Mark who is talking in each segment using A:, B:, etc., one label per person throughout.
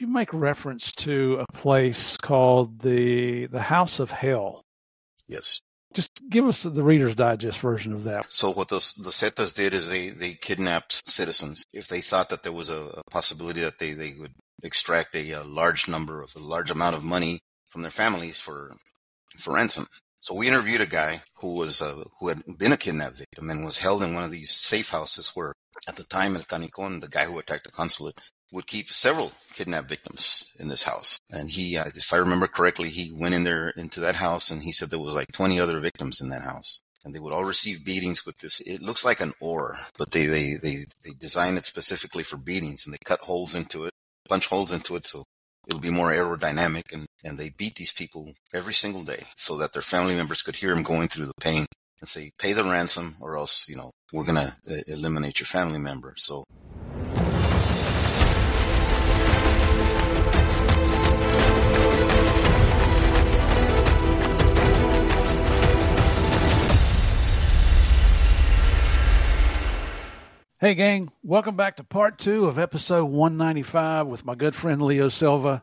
A: you make reference to a place called the House of Hell.
B: Yes.
A: Just give us the Reader's Digest version of that.
B: So what the Zetas did is they kidnapped citizens if they thought that there was a possibility that they would extract a large amount of money from their families for ransom. So we interviewed a guy who had been a kidnapped victim and was held in one of these safe houses where, at the time, El Canicón, the guy who attacked the consulate, would keep several kidnapped victims in this house. And he, if I remember correctly, he went into that house and he said there was like 20 other victims in that house. And they would all receive beatings with this. It looks like an oar, but they designed it specifically for beatings, and they cut holes into it, punch holes into it so it'll be more aerodynamic. And they beat these people every single day so that their family members could hear them going through the pain and say, pay the ransom or else, we're going to eliminate your family member. So.
A: Hey, gang. Welcome back to part 2 of episode 195 with my good friend Leo Silva.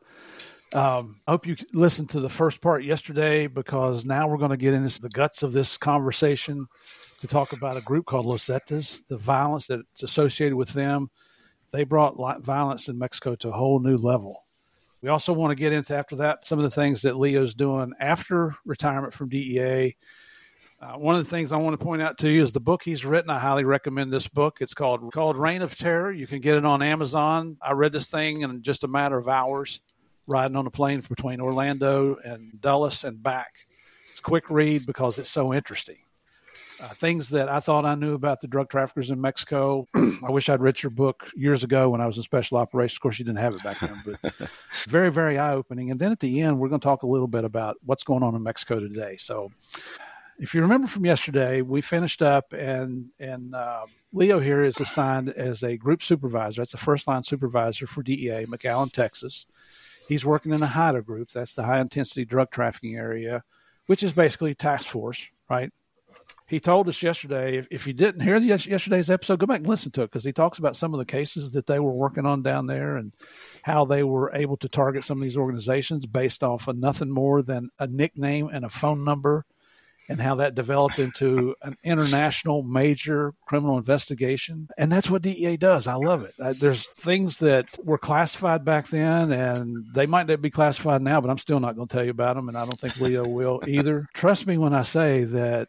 A: I hope you listened to the first part yesterday, because now we're going to get into the guts of this conversation to talk about a group called Los Zetas, the violence that's associated with them. They brought violence in Mexico to a whole new level. We also want to get into, after that, some of the things that Leo's doing after retirement from DEA. One of the things I want to point out to you is the book he's written. I highly recommend this book. It's called Reign of Terror. You can get it on Amazon. I read this thing in just a matter of hours, riding on a plane between Orlando and Dulles and back. It's a quick read because it's so interesting. Things that I thought I knew about the drug traffickers in Mexico. I wish I'd read your book years ago when I was in special operations. Of course, you didn't have it back then, but very, very eye-opening. And then at the end, we're going to talk a little bit about what's going on in Mexico today. So if you remember from yesterday, we finished up and Leo here is assigned as a group supervisor. That's a first-line supervisor for DEA, McAllen, Texas. He's working in a HIDTA group. That's the high-intensity drug trafficking area, which is basically task force, right? He told us yesterday, if you didn't hear yesterday's episode, go back and listen to it, because he talks about some of the cases that they were working on down there and how they were able to target some of these organizations based off of nothing more than a nickname and a phone number, and how that developed into an international major criminal investigation. And that's what DEA does. I love it. There's things that were classified back then, and they might not be classified now, but I'm still not going to tell you about them, and I don't think Leo will either. Trust me when I say that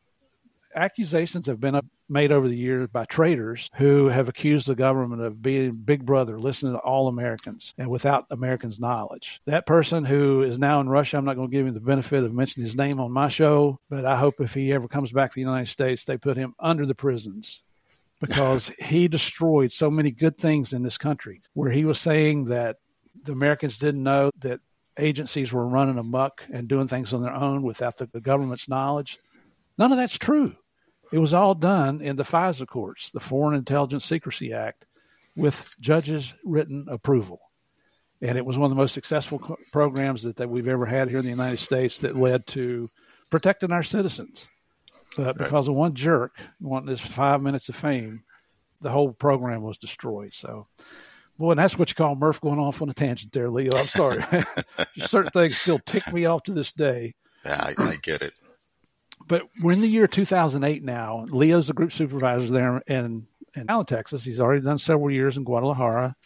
A: accusations have been made over the years by traitors who have accused the government of being Big Brother, listening to all Americans and without Americans' knowledge. That person who is now in Russia, I'm not going to give him the benefit of mentioning his name on my show, but I hope if he ever comes back to the United States, they put him under the prisons, because he destroyed so many good things in this country, where he was saying that the Americans didn't know that agencies were running amok and doing things on their own without the government's knowledge. None of that's true. It was all done in the FISA courts, the Foreign Intelligence Secrecy Act, with judges' written approval. And it was one of the most successful programs that we've ever had here in the United States that led to protecting our citizens. But because of one jerk wanting this 5 minutes of fame, the whole program was destroyed. So, boy, and that's what you call Murph going off on a tangent there, Leo. I'm sorry. Certain things still tick me off to this day.
B: Yeah, I get it.
A: But we're in the year 2008 now. Leo's the group supervisor there in Allen, Texas. He's already done several years in Guadalajara.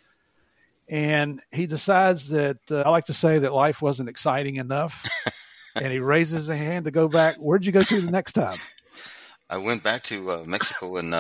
A: And he decides that, I like to say that life wasn't exciting enough. And he raises a hand to go back. Where'd you go to the next time?
B: I went back to Mexico in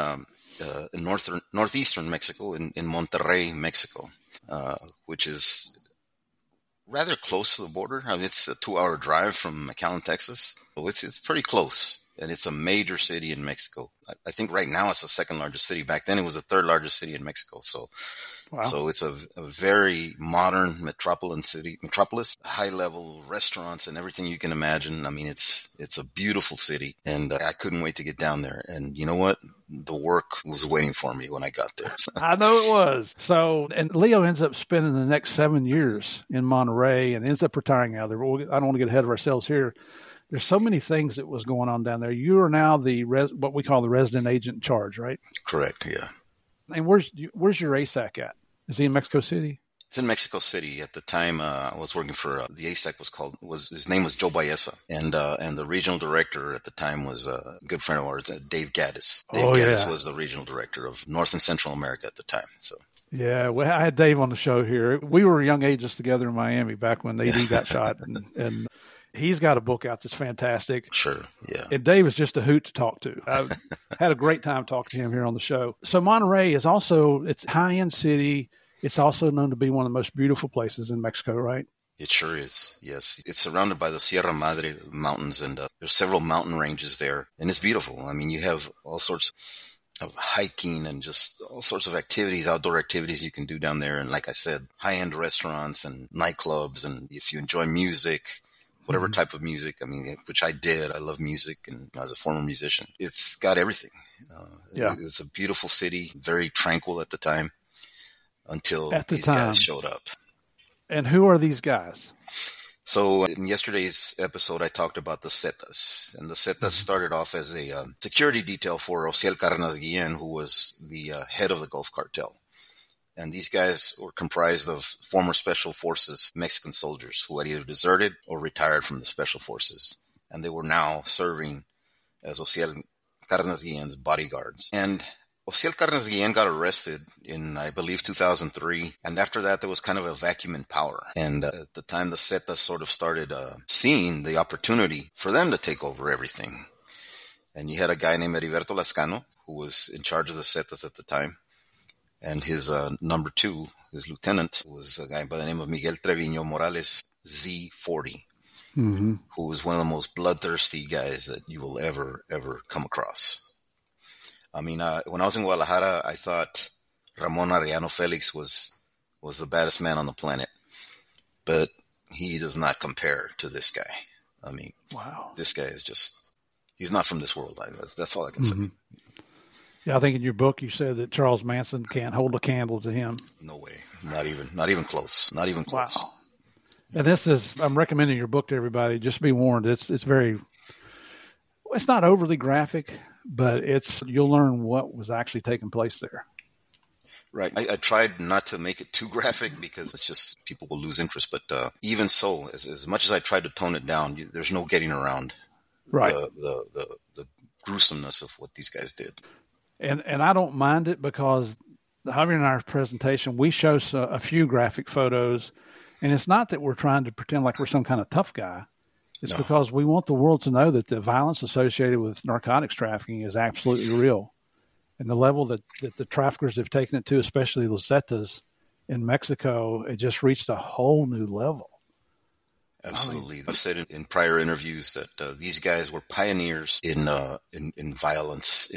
B: northeastern Mexico, in Monterrey, Mexico, which is rather close to the border. I mean, it's a 2-hour drive from McAllen, Texas. So it's pretty close, and it's a major city in Mexico. I think right now it's the second largest city. Back then it was the third largest city in Mexico. So, wow. So it's a very modern metropolis, high level restaurants and everything you can imagine. I mean, it's a beautiful city, and I couldn't wait to get down there. And you know what? The work was waiting for me when I got there.
A: I know it was. So, and Leo ends up spending the next 7 years in Monterrey and ends up retiring out there. I don't want to get ahead of ourselves here. There's so many things that was going on down there. You are now what we call the resident agent in charge, right?
B: Correct. Yeah.
A: And where's your ASAC at? Is he in Mexico City?
B: It's in Mexico City. At the time, I was working for the ASEC. His name was Joe Baeza, and the regional director at the time was a good friend of ours, Dave Gaddis. Dave Gaddis was the regional director of North and Central America at the time. So.
A: Yeah, well, I had Dave on the show here. We were young ages together in Miami back when AD got shot, and he's got a book out that's fantastic.
B: Sure, yeah.
A: And Dave is just a hoot to talk to. I had a great time talking to him here on the show. So Monterrey it's a high-end city. It's also known to be one of the most beautiful places in Mexico, right?
B: It sure is, yes. It's surrounded by the Sierra Madre Mountains, and there's several mountain ranges there, and it's beautiful. I mean, you have all sorts of hiking and just all sorts of activities, outdoor activities you can do down there. And like I said, high-end restaurants and nightclubs, and if you enjoy music, whatever type of music, I mean, which I did. I love music, and as a former musician, it's got everything. It's a beautiful city, very tranquil at the time. Until these guys showed up.
A: And who are these guys?
B: So in yesterday's episode, I talked about the Zetas. And the Zetas started off as a security detail for Ociel Cárdenas Guillén, who was the head of the Gulf Cartel. And these guys were comprised of former Special Forces Mexican soldiers who had either deserted or retired from the Special Forces. And they were now serving as Ociel Cárdenas Guillén's bodyguards. And Ociel Cárdenas Guillén got arrested in, I believe, 2003. And after that, there was kind of a vacuum in power. And at the time, the Zetas sort of started seeing the opportunity for them to take over everything. And you had a guy named Heriberto Lascano, who was in charge of the Zetas at the time. And his number two, his lieutenant, was a guy by the name of Miguel Treviño Morales, Z40, who was one of the most bloodthirsty guys that you will ever come across. I mean, when I was in Guadalajara, I thought Ramon Arellano Felix was the baddest man on the planet. But he does not compare to this guy. I mean, wow. This guy is he's not from this world. That's all I can say.
A: Yeah, I think in your book you said that Charles Manson can't hold a candle to him.
B: No way. Not even close. Not even close.
A: Wow. And I'm recommending your book to everybody. Just be warned. It's not overly graphic, but you'll learn what was actually taking place there.
B: Right. I tried not to make it too graphic because it's just people will lose interest. But even so, as much as I tried to tone it down, there's no getting around the gruesomeness of what these guys did.
A: And I don't mind it because Javier and our presentation, we show a few graphic photos, and it's not that we're trying to pretend like we're some kind of tough guy. It's because we want the world to know that the violence associated with narcotics trafficking is absolutely real. And the level that the traffickers have taken it to, especially the Zetas in Mexico, it just reached a whole new level.
B: Absolutely. I've said in prior interviews that these guys were pioneers in violence,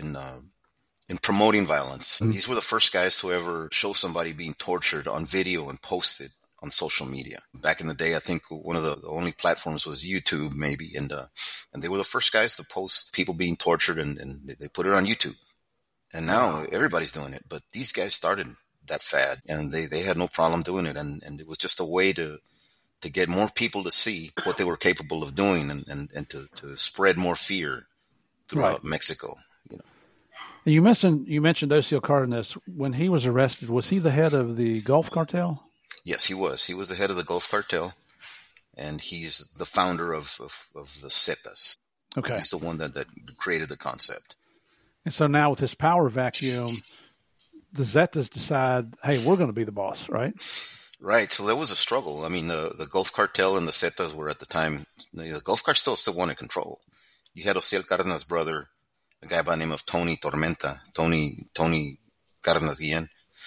B: in promoting violence. Mm-hmm. These were the first guys to ever show somebody being tortured on video and posted on social media. Back in the day, I think one of the only platforms was YouTube, maybe, and they were the first guys to post people being tortured, and they put it on YouTube. And now everybody's doing it, but these guys started that fad, and they had no problem doing it, and it was just a way to get more people to see what they were capable of doing, and to spread more fear throughout Mexico.
A: You mentioned Ociel Cárdenas. When he was arrested, was he the head of the Gulf Cartel?
B: Yes, he was. He was the head of the Gulf Cartel, and he's the founder of the Zetas. Okay. He's the one that created the concept.
A: And so now with this power vacuum, the Zetas decide, hey, we're going to be the boss, right?
B: Right. So there was a struggle. I mean, the Gulf Cartel and the Zetas were at the time, the Gulf Cartel still wanted control. You had Ociel Cárdenas' brother, a guy by the name of Tony Tormenta, Tony Cárdenas Guillén,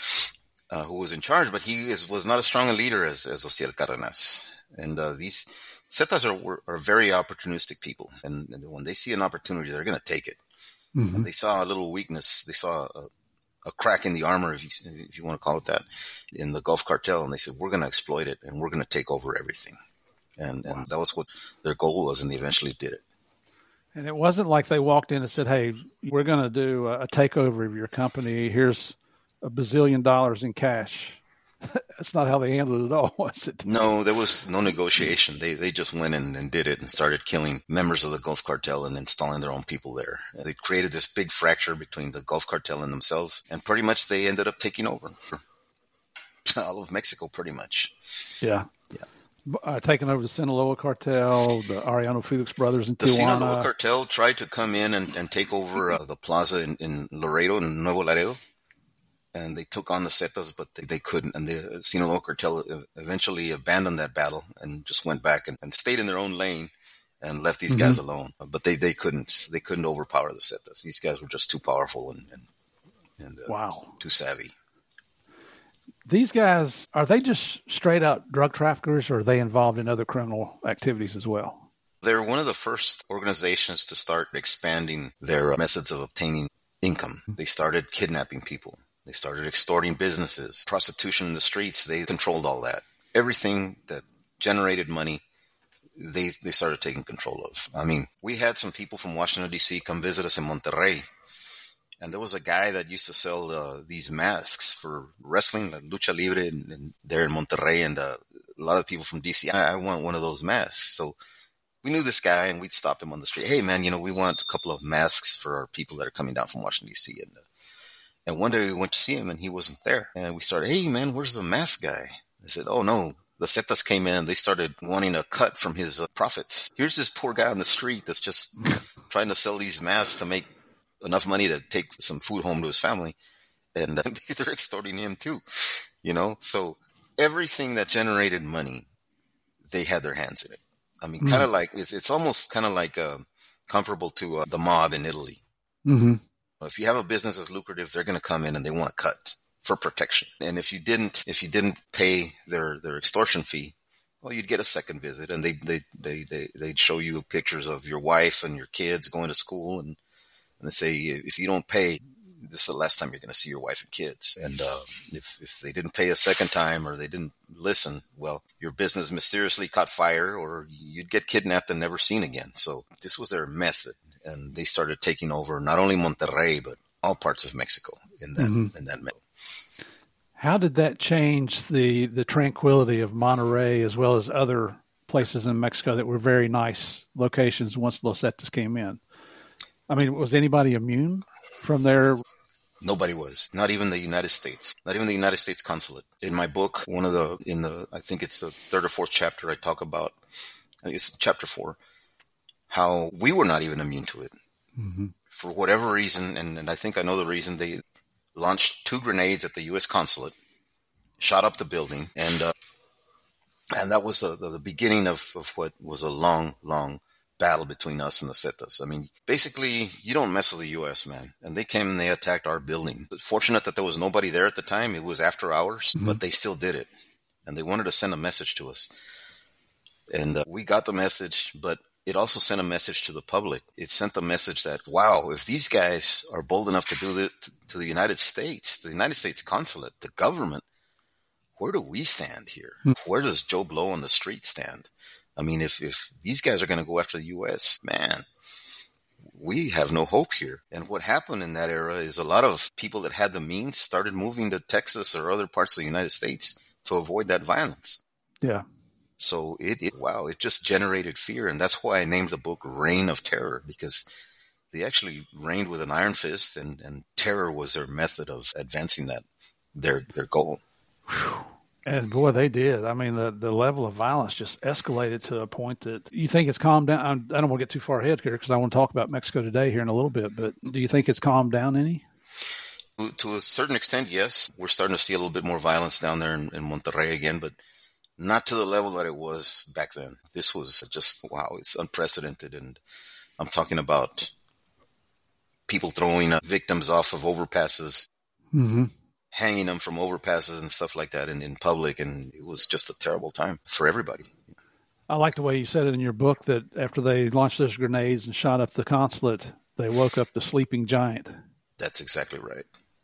B: who was in charge, but he was not as strong a leader as Ociel Cárdenas. And these Zetas are very opportunistic people. And when they see an opportunity, they're going to take it. Mm-hmm. And they saw a little weakness. They saw a crack in the armor, if you want to call it that, in the Gulf Cartel. And they said, we're going to exploit it, and we're going to take over everything. And that was what their goal was, and they eventually did it.
A: And it wasn't like they walked in and said, hey, we're going to do a takeover of your company. Here's $1 bazillion in cash. That's not how they handled it at all, was it?
B: No, there was no negotiation. They just went in and did it and started killing members of the Gulf Cartel and installing their own people there. They created this big fracture between the Gulf Cartel and themselves, and pretty much they ended up taking over. all of Mexico, pretty much.
A: Yeah. Taking over the Sinaloa cartel, the Arellano Felix brothers in
B: The
A: Tijuana.
B: Sinaloa cartel tried to come in and take over the plaza in Laredo, in Nuevo Laredo. And they took on the Zetas, but they couldn't. And the Sinaloa cartel eventually abandoned that battle and just went back and stayed in their own lane and left these guys alone. But they couldn't overpower the Zetas. These guys were just too powerful and
A: wow,
B: too savvy.
A: These guys, are they just straight out drug traffickers, or are they involved in other criminal activities as well?
B: They're one of the first organizations to start expanding their methods of obtaining income. They started kidnapping people. They started extorting businesses, prostitution in the streets. They controlled all that. Everything that generated money, they started taking control of. I mean, we had some people from Washington, D.C. come visit us in Monterrey. And there was a guy that used to sell these masks for wrestling, like Lucha Libre, and there in Monterrey. And a lot of people from D.C., I want one of those masks. So we knew this guy, and we'd stop him on the street. Hey, man, we want a couple of masks for our people that are coming down from Washington, D.C. And one day we went to see him, and he wasn't there. And we started, hey, man, where's the mask guy? They said, oh, no, the Zetas came in. They started wanting a cut from his profits. Here's this poor guy on the street that's just trying to sell these masks to make enough money to take some food home to his family. And they're extorting him, too. So everything that generated money, they had their hands in it. I mean, kind of like, it's almost kind of like comparable to the mob in Italy.
A: Mm-hmm.
B: If you have a business that's lucrative, they're going to come in and they want a cut for protection. And if you didn't pay their extortion fee, well, you'd get a second visit, and they'd show you pictures of your wife and your kids going to school, and they say, if you don't pay, this is the last time you're going to see your wife and kids. And if they didn't pay a second time, or they didn't listen, well, your business mysteriously caught fire, or you'd get kidnapped and never seen again. So this was their method. And they started taking over not only Monterrey, but all parts of Mexico in that middle.
A: How did that change the tranquility of Monterrey, as well as other places in Mexico that were very nice locations once Los Zetas came in? I mean, was anybody immune from their...
B: Nobody was. Not even the United States. Not even the United States consulate. In my book, I think it's the third or fourth chapter, I talk about, I think it's chapter 4, how we were not even immune to it. Mm-hmm. For whatever reason, and I think I know the reason, they launched 2 grenades at the U.S. consulate, shot up the building, and that was the beginning of what was a long, long battle between us and the Zetas. I mean, basically, you don't mess with the U.S., man. And they came and they attacked our building. Fortunate that there was nobody there at the time. It was after hours, but they still did it. And they wanted to send a message to us. And we got the message, but it also sent a message to the public. It sent the message that, wow, if these guys are bold enough to do it to the United States consulate, the government, where do we stand here? Where does Joe Blow on the street stand? I mean, if these guys are going to go after the U.S., man, we have no hope here. And what happened in that era is a lot of people that had the means started moving to Texas or other parts of the United States to avoid that violence.
A: Yeah.
B: So it just generated fear. And that's why I named the book Reign of Terror, because they actually reigned with an iron fist, and terror was their method of advancing their goal.
A: And boy, they did. I mean, the level of violence just escalated to a point that you think it's calmed down. I don't want to get too far ahead here because I want to talk about Mexico today here in a little bit, but do you think it's calmed down any?
B: To a certain extent, yes. We're starting to see a little bit more violence down there in Monterrey again, but not to the level that it was back then. This was just, wow, it's unprecedented. And I'm talking about people throwing victims off of overpasses, hanging them from overpasses and stuff like that in public. And it was just a terrible time for everybody.
A: I like the way you said it in your book that after they launched those grenades and shot up the consulate, they woke up the sleeping giant.
B: That's exactly right.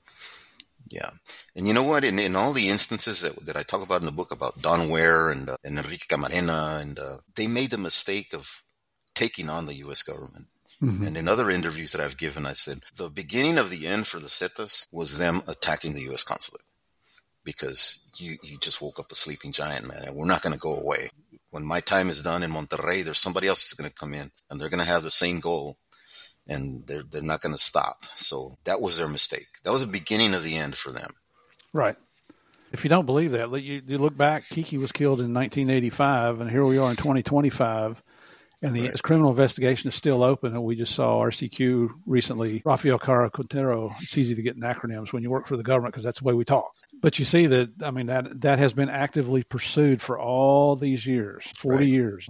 B: Yeah. And you know what? In all the instances that I talk about in the book about Don Ware and Enrique Camarena, and they made the mistake of taking on the U.S. government. Mm-hmm. And in other interviews that I've given, I said the beginning of the end for the Zetas was them attacking the U.S. consulate, because you just woke up a sleeping giant, man. And we're not going to go away. When my time is done in Monterrey, there's somebody else that's going to come in, and they're going to have the same goal. And they're not going to stop. So that was their mistake. That was the beginning of the end for them.
A: Right. If you don't believe that, you look back, Kiki was killed in 1985, and here we are in 2025, and the criminal investigation is still open. And we just saw RCQ recently, Rafael Cara Quintero. It's easy to get in acronyms when you work for the government because that's the way we talk. But you see that, I mean, that has been actively pursued for all these years, 40 years.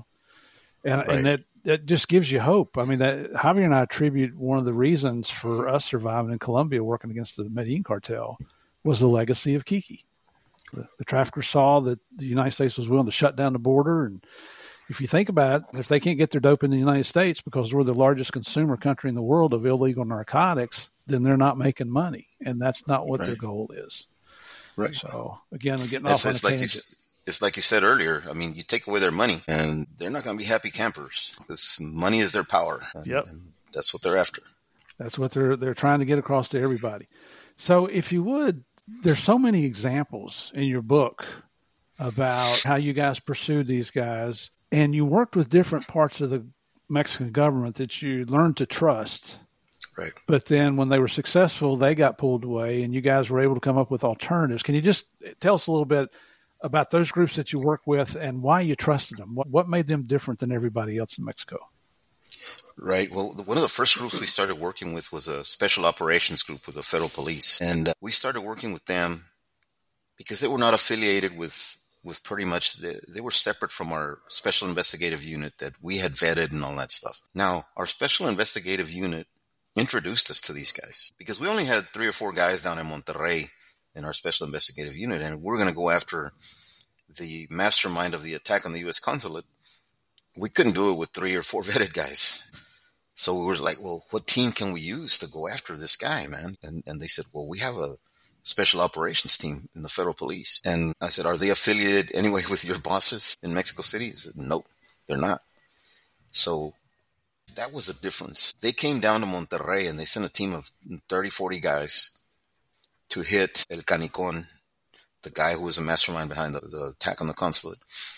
A: And that just gives you hope. I mean, that Javier and I attribute one of the reasons for us surviving in Colombia working against the Medellin cartel was the legacy of Kiki. The traffickers saw that the United States was willing to shut down the border. And if you think about it, if they can't get their dope in the United States because we're the largest consumer country in the world of illegal narcotics, then they're not making money. And that's not what their goal is. Right. So, again, I'm getting off on a tangent.
B: It's like you said earlier. I mean, you take away their money, and they're not going to be happy campers because money is their power. And that's what they're after.
A: That's what they're trying to get across to everybody. So if you would, there's so many examples in your book about how you guys pursued these guys, and you worked with different parts of the Mexican government that you learned to trust.
B: Right.
A: But then when they were successful, they got pulled away, and you guys were able to come up with alternatives. Can you just tell us a little bit about those groups that you work with and why you trusted them? What made them different than everybody else in Mexico?
B: Right. Well, one of the first groups we started working with was a special operations group with the federal police. And we started working with them because they were not affiliated with pretty much, they were separate from our special investigative unit that we had vetted and all that stuff. Now, our special investigative unit introduced us to these guys because we only had 3 or 4 guys down in Monterrey in our special investigative unit, and we're going to go after the mastermind of the attack on the U.S. consulate. We couldn't do it with 3 or 4 vetted guys. So we were like, well, what team can we use to go after this guy, man? And they said, well, we have a special operations team in the federal police. And I said, are they affiliated anyway with your bosses in Mexico City? He said, nope, they're not. So that was the difference. They came down to Monterrey and they sent a team of 30, 40 guys to hit El Canicon, the guy who was a mastermind behind the attack on the consulate.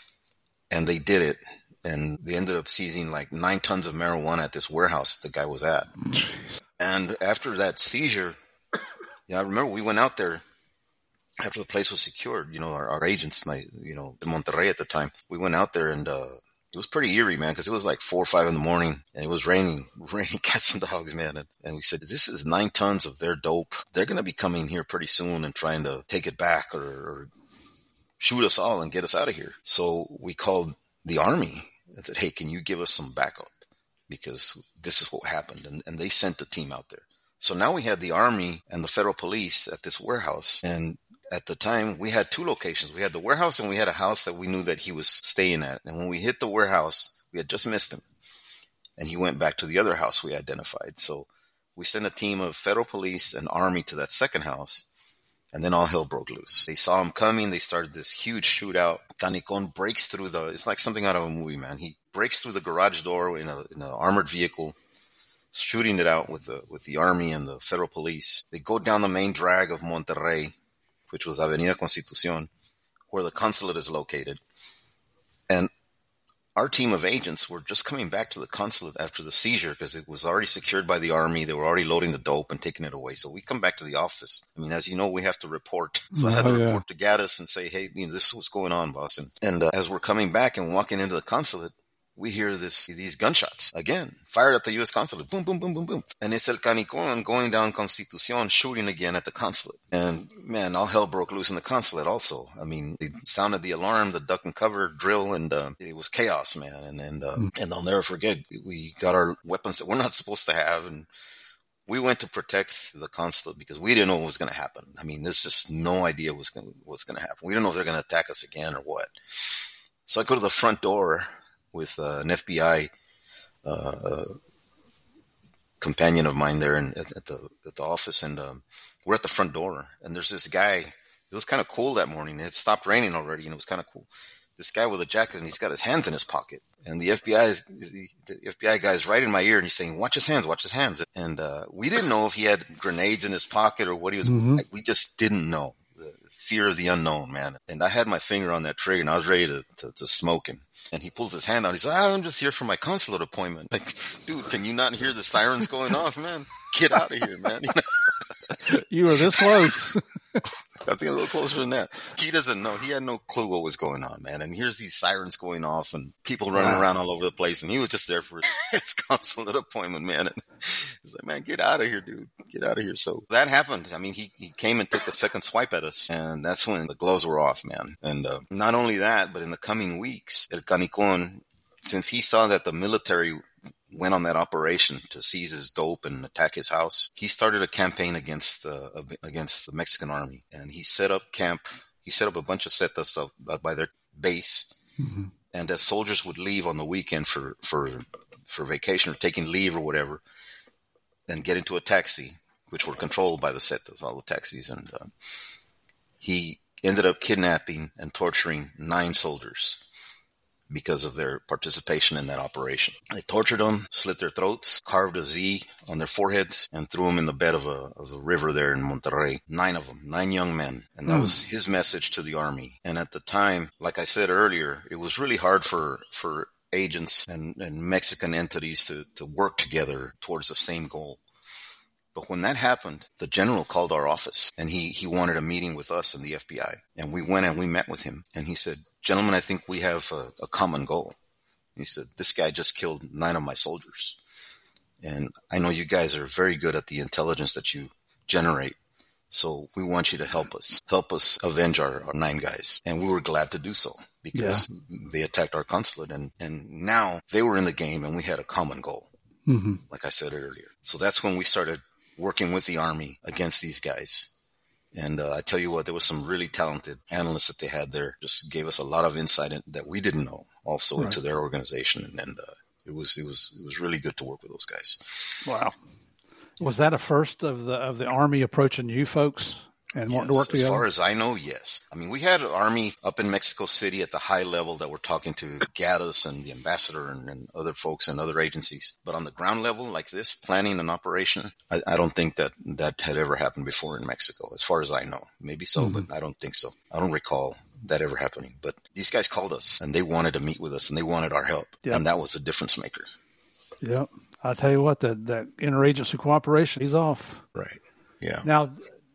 B: And they did it. And they ended up seizing like 9 tons of marijuana at this warehouse that the guy was at. Jeez. And after that seizure, I remember we went out there after the place was secured. Our agents, in Monterrey at the time, we went out there and it was pretty eerie, man, because it was like 4 or 5 in the morning and it was raining cats and dogs, man. And we said, this is 9 tons of their dope. They're going to be coming here pretty soon and trying to take it back or shoot us all and get us out of here. So we called the Army and said, hey, can you give us some backup? Because this is what happened. And they sent the team out there. So now we had the Army and the federal police at this warehouse. And at the time, we had 2 locations. We had the warehouse and we had a house that we knew that he was staying at. And when we hit the warehouse, we had just missed him. And he went back to the other house we identified. So we sent a team of federal police and Army to that second house. And then all hell broke loose. They saw him coming. They started this huge shootout. Canicon breaks through it's like something out of a movie, man. He breaks through the garage door in an armored vehicle, shooting it out with the Army and the federal police. They go down the main drag of Monterrey, which was Avenida Constitución, where the consulate is located. And our team of agents were just coming back to the consulate after the seizure because it was already secured by the Army. They were already loading the dope and taking it away. So we come back to the office. I mean, as you know, we have to report. So I had to report to Gaddis and say, hey, this is what's going on, boss. And as we're coming back and walking into the consulate, we hear these gunshots again, fired at the U.S. consulate. Boom, boom, boom, boom, boom. And it's El Canicon going down Constitución, shooting again at the consulate. And man, all hell broke loose in the consulate also. I mean, they sounded the alarm, the duck and cover drill, and it was chaos, man. And I'll never forget, we got our weapons that we're not supposed to have, and we went to protect the consulate because we didn't know what was going to happen. I mean, there's just no idea what's going to happen. We don't know if they're going to attack us again or what. So I go to the front door with an FBI companion of mine there at the office, and we're at the front door, and there's this guy. It was kind of cool that morning. It had stopped raining already, and it was kind of cool. This guy with a jacket, and he's got his hands in his pocket, and the FBI guy is right in my ear, and he's saying, "Watch his hands, watch his hands." And we didn't know if he had grenades in his pocket or what he was. We just didn't know. The fear of the unknown, man. And I had my finger on that trigger, and I was ready to smoke him. And he pulls his hand out. He's like, I'm just here for my consulate appointment. Like, dude, can you not hear the sirens going off, man? Get out of here, man.
A: You were this close.
B: I think a little closer than that. He doesn't know. He had no clue what was going on, man. And here's these sirens going off and people running around all over the place. And he was just there for his consulate appointment, man. And he's like, man, get out of here, dude. Get out of here. So that happened. I mean, he came and took a second swipe at us. And that's when the gloves were off, man. And not only that, but in the coming weeks, El Canicón, since he saw that the military went on that operation to seize his dope and attack his house, he started a campaign against the Mexican army. And he set up camp. He set up a bunch of setas out by their base. Mm-hmm. And as soldiers would leave on the weekend for vacation or taking leave or whatever, and get into a taxi, which were controlled by the setas, all the taxis. And he ended up kidnapping and torturing 9 soldiers because of their participation in that operation. They tortured them, slit their throats, carved a Z on their foreheads, and threw them in the bed of a river there in Monterrey. 9 of them, 9 young men. And that was his message to the army. And at the time, like I said earlier, it was really hard for agents and Mexican entities to work together towards the same goal. But when that happened, the general called our office and he wanted a meeting with us and the FBI. And we went and we met with him. And he said, gentlemen, I think we have a common goal. He said, this guy just killed 9 of my soldiers. And I know you guys are very good at the intelligence that you generate. So we want you to help us avenge our 9 guys. And we were glad to do so because they attacked our consulate. And now they were in the game and we had a common goal, like I said earlier. So that's when we started working with the army against these guys. And I tell you what, there was some really talented analysts that they had there. Just gave us a lot of insight that we didn't know also into their organization. And it was really good to work with those guys.
A: Wow. Was that a first of the army approaching you folks and wanting to work together?
B: As far as I know, yes. I mean, we had an army up in Mexico City at the high level that were talking to Gaddis and the ambassador and other folks and other agencies. But on the ground level like this, planning an operation, I don't think that had ever happened before in Mexico, as far as I know. Maybe so, but I don't think so. I don't recall that ever happening. But these guys called us and they wanted to meet with us and they wanted our help. Yep. And that was a difference maker. Yep.
A: I'll tell you what, that interagency cooperation, he's off.
B: Right. Yeah.
A: Now,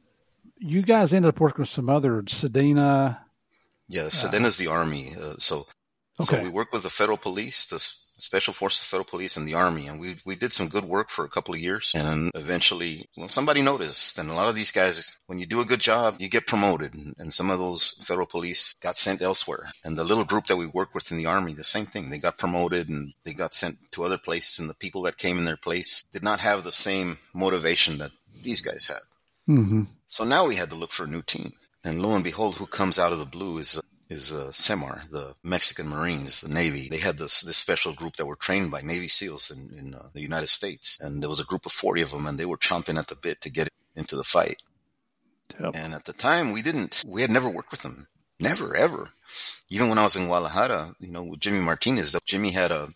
A: you guys ended up working with some other SEDENA.
B: Yeah, SEDENA is the army. So we worked with the federal police, the special forces, federal police, and the army, and we did some good work for a couple of years. And eventually, somebody noticed. And a lot of these guys, when you do a good job, you get promoted. And some of those federal police got sent elsewhere. And the little group that we worked with in the army, the same thing. They got promoted and they got sent to other places. And the people that came in their place did not have the same motivation that these guys had. Mm-hmm. So now we had to look for a new team. And lo and behold, who comes out of the blue is SEMAR, the Mexican Marines, the Navy. They had this special group that were trained by Navy SEALs in the United States. And there was a group of 40 of them, and they were chomping at the bit to get into the fight. Yep. And at the time, we had never worked with them. Never, ever. Even when I was in Guadalajara, with Jimmy Martinez, Jimmy had a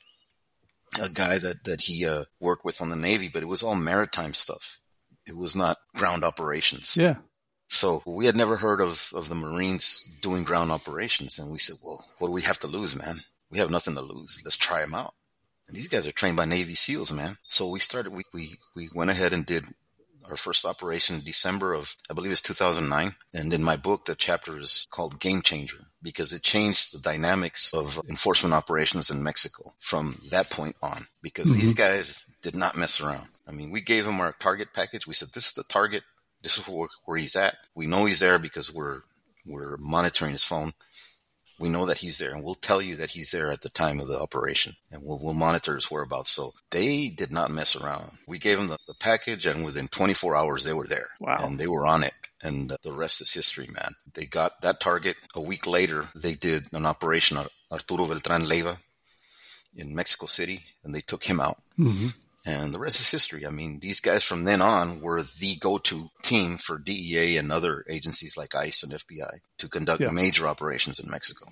B: guy that he worked with on the Navy, but it was all maritime stuff. It was not ground operations.
A: Yeah.
B: So we had never heard of the Marines doing ground operations. And we said, well, what do we have to lose, man? We have nothing to lose. Let's try them out. And these guys are trained by Navy SEALs, man. So we started, we went ahead and did our first operation in December of, I believe it's 2009. And in my book, the chapter is called Game Changer because it changed the dynamics of enforcement operations in Mexico from that point on, because these guys did not mess around. I mean, we gave him our target package. We said, this is the target. This is where he's at. We know he's there because we're monitoring his phone. We know that he's there, and we'll tell you that he's there at the time of the operation, and we'll monitor his whereabouts. So they did not mess around. We gave them the package, and within 24 hours, they were there.
A: Wow.
B: And they were on it, and the rest is history, man. They got that target. A week later, they did an operation on Arturo Beltran Leiva in Mexico City, and they took him out. Mm-hmm. And the rest is history. I mean, these guys from then on were the go-to team for DEA and other agencies like ICE and FBI to conduct major operations in Mexico.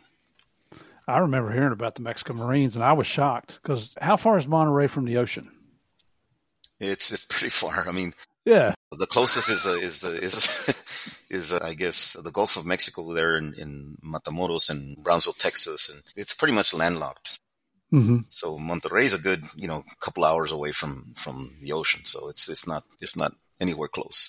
A: I remember hearing about the Mexican Marines, and I was shocked because how far is Monterrey from the ocean?
B: It's pretty far. I mean,
A: yeah,
B: the closest is I guess the Gulf of Mexico there in Matamoros and Brownsville, Texas, and it's pretty much landlocked. Mm-hmm. So Monterrey is a good, couple hours away from the ocean. So it's not anywhere close.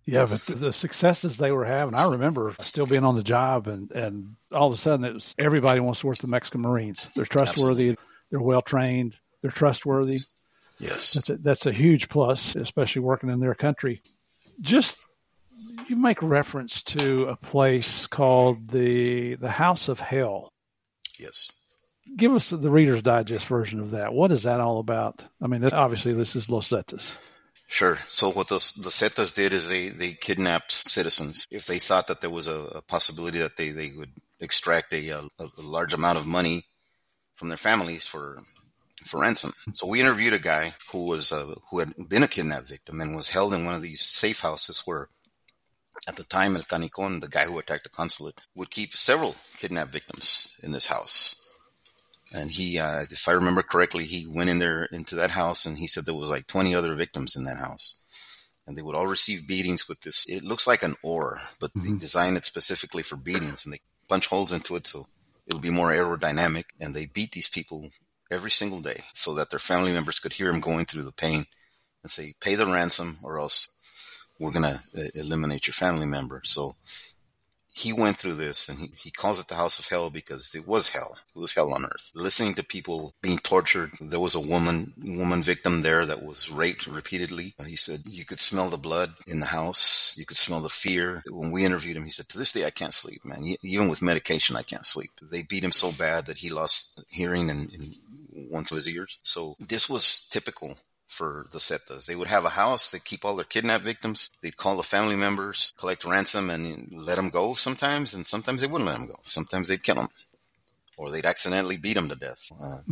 A: Yeah, but the successes they were having, I remember still being on the job, and all of a sudden it was everybody wants to work for the Mexican Marines. They're trustworthy,
B: Absolutely.
A: they're well trained, they're trustworthy.
B: Yes.
A: That's a huge plus, especially working in their country. Just you make reference to a place called the House of Hell.
B: Yes.
A: Give us the Reader's Digest version of that. What is that all about? I mean, obviously this is Los Zetas.
B: Sure. So what the Zetas did is they kidnapped citizens if they thought that there was a possibility that they would extract a large amount of money from their families for ransom. So we interviewed a guy who had been a kidnap victim and was held in one of these safe houses where, at the time, El Canicon, the guy who attacked the consulate, would keep several kidnap victims in this house. And he, if I remember correctly, he went in there into that house and he said there was like 20 other victims in that house. And they would all receive beatings with this. It looks like an oar, but they designed it specifically for beatings, and they punch holes into it so it'll be more aerodynamic. And they beat these people every single day so that their family members could hear them going through the pain and say, pay the ransom or else we're going to eliminate your family member. So he went through this, and he calls it the House of Hell because it was hell. It was hell on earth. Listening to people being tortured. There was a woman victim there that was raped repeatedly. He said you could smell the blood in the house. You could smell the fear. When we interviewed him, he said, to this day, I can't sleep, man. Even with medication, I can't sleep. They beat him so bad that he lost hearing in one of his ears. So this was typical for the Zetas. They would have a house, they'd keep all their kidnapped victims, they'd call the family members, collect ransom, and let them go sometimes, and sometimes they wouldn't let them go. Sometimes they'd kill them, or they'd accidentally beat them to death,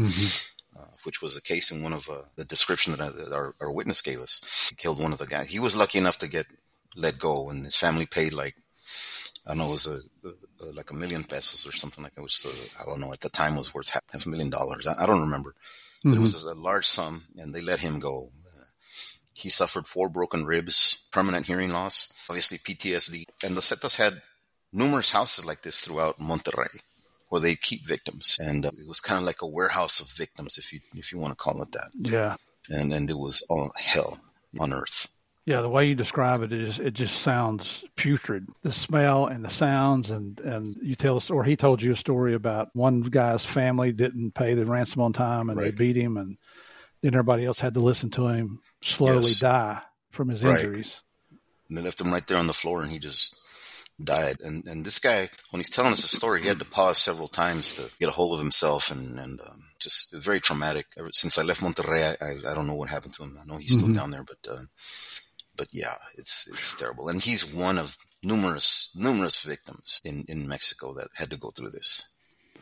B: which was the case in one of the description that our witness gave us. He killed one of the guys. He was lucky enough to get let go, and his family paid like, I don't know, it was like $1 million pesos or something like that. It was, I don't know, at the time was worth $500,000. I don't remember. It was a large sum, and they let him go. He suffered 4 broken ribs, permanent hearing loss, obviously PTSD. And the Zetas had numerous houses like this throughout Monterrey where they keep victims. And it was kind of like a warehouse of victims, if you want to call it that.
A: Yeah.
B: And it was all hell on earth.
A: Yeah, the way you describe it, it just sounds putrid. The smell and the sounds, and you tell us, or he told you a story about one guy's family didn't pay the ransom on time, and they beat him, and then everybody else had to listen to him slowly die from his injuries.
B: And they left him right there on the floor, and he just died. And this guy, when he's telling us the story, he had to pause several times to get a hold of himself, and just very traumatic. Ever since I left Monterrey, I don't know what happened to him. I know he's still down there, but yeah, it's terrible. And he's one of numerous victims in Mexico that had to go through this.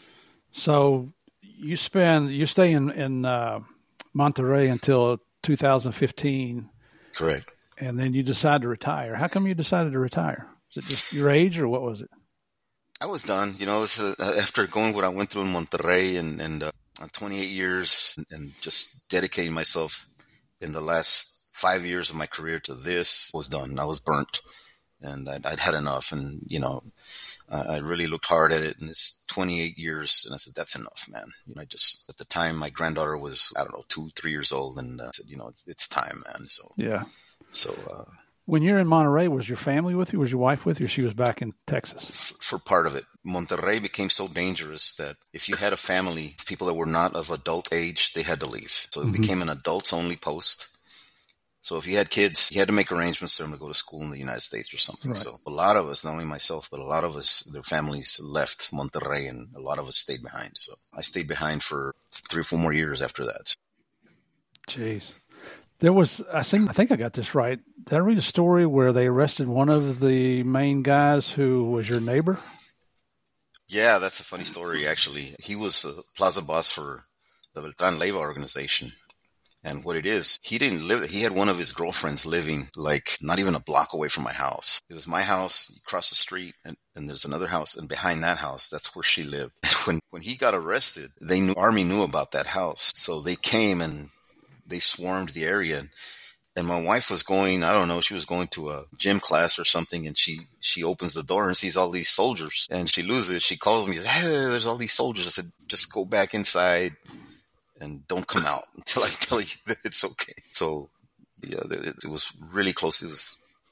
A: So you stay in Monterrey until 2015.
B: Correct.
A: And then you decide to retire. How come you decided to retire? Is it just your age, or what was it?
B: I was done. It's, after going what I went through in Monterrey and 28 years and just dedicating myself in the last 5 years of my career to this, was done. I was burnt, and I'd had enough. And, I really looked hard at it, and it's 28 years. And I said, that's enough, man. At the time, my granddaughter was, 2-3 years old. And I said, it's time, man. So, yeah. So,
A: when you're in Monterrey, was your family with you? Was your wife with you? Or she was back in Texas?
B: For part of it. Monterrey became so dangerous that if you had a family, people that were not of adult age, they had to leave. So it became an adults-only post. So if you had kids, you had to make arrangements for them to go to school in the United States or something. Right. So a lot of us, not only myself, but a lot of us, their families left Monterrey, and a lot of us stayed behind. So I stayed behind for 3 or 4 more years after that.
A: Jeez. There was, I think I got this right. Did I read a story where they arrested one of the main guys who was your neighbor?
B: Yeah, that's a funny story, actually. He was the plaza boss for the Beltran Leyva organization. And what it is, he didn't live there. He had one of his girlfriends living like not even a block away from my house. It was my house. You cross the street, and there's another house. And behind that house, that's where she lived. When he got arrested, Army knew about that house. So they came and they swarmed the area. And my wife was going, I don't know, she was going to a gym class or something. And she opens the door and sees all these soldiers. And she loses it. She calls me, hey, there's all these soldiers. I said, just go back inside and don't come out until I tell you that it's okay. So, yeah, it was really close. It was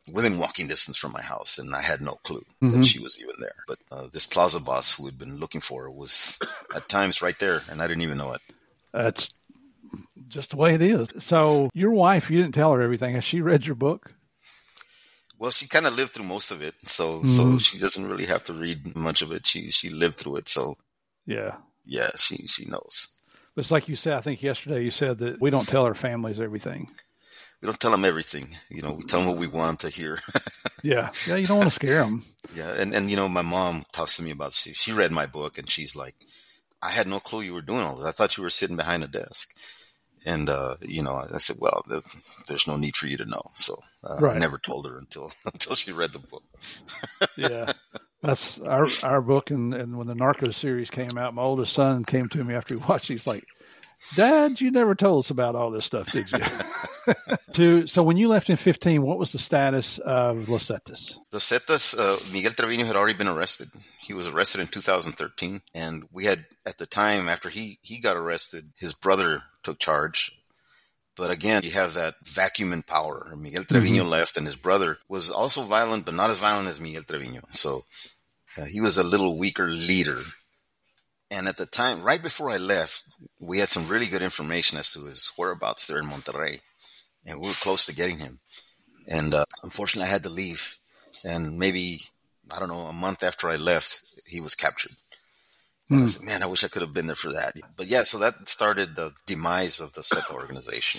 B: within walking distance from my house, and I had no clue that she was even there. But this plaza boss who had been looking for her was at times right there, and I didn't even know it.
A: That's just the way it is. So your wife, you didn't tell her everything. Has she read your book?
B: Well, she kind of lived through most of it, so she doesn't really have to read much of it. She lived through it, so
A: yeah,
B: she knows.
A: But it's like you said, I think yesterday you said that we don't tell our families everything.
B: We don't tell them everything. We tell them what we want them to hear.
A: Yeah, you don't want to scare them.
B: Yeah, and my mom talks to me about, she read my book, and she's like, I had no clue you were doing all this. I thought you were sitting behind a desk. And, I said, well, there's no need for you to know. So I never told her until she read the book.
A: Yeah, that's our book. And when the Narcos series came out, my oldest son came to me after he watched it. He's like, Dad, you never told us about all this stuff, did you? So when you left in 2015, what was the status of Los Zetas?
B: The Zetas, Miguel Trevino had already been arrested. He was arrested in 2013. And we had, at the time, after he got arrested, his brother took charge. But again, you have that vacuum in power. Miguel Trevino left, and his brother was also violent, but not as violent as Miguel Trevino. So he was a little weaker leader. And at the time, right before I left, we had some really good information as to his whereabouts there in Monterrey. And we were close to getting him. And unfortunately, I had to leave. And maybe, I don't know, a month after I left, he was captured. And I said, man, I wish I could have been there for that. But yeah, so that started the demise of the Zeta organization.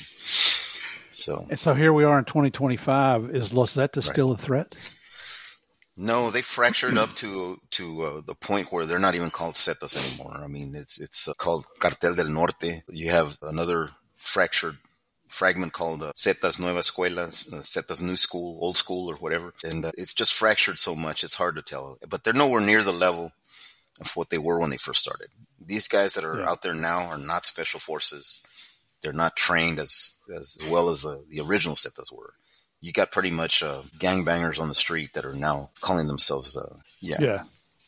A: So here we are in 2025. Is Los Zetas still a threat?
B: No, they fractured up to the point where they're not even called Zetas anymore. I mean, it's called Cartel del Norte. You have another fractured fragment called Zetas Nueva Escuela, Zetas New School, Old School, or whatever. And it's just fractured so much, it's hard to tell. But they're nowhere near the level of what they were when they first started. These guys that are out there now are not special forces. They're not trained as well as the original Zetas were. You got pretty much gangbangers on the street that are now calling themselves,
A: Yeah.